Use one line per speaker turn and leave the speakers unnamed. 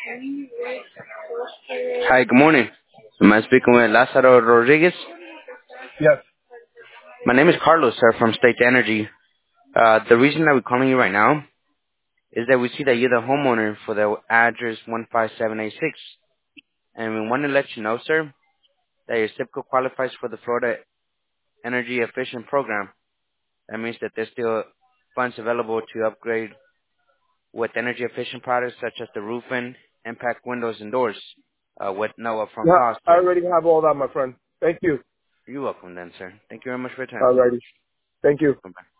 Hi, good morning. Am I speaking with Lázaro Rodriguez?
Yes.
My name is Carlos, sir, from State Energy. The reason that we're calling you right now is that we see that you're the homeowner for the address 15786. And we want to let you know, sir, that your zip code qualifies for the Florida Energy Efficient Program. That means that there's still funds available to upgrade with energy efficient products such as the roofing, impact windows, and doors with no upfront
Yeah,
cost,
I
sir.
already have all that, my friend. Thank you.
You're welcome then, sir. Thank you very much for your time.
Alrighty. Thank you.
Bye-bye.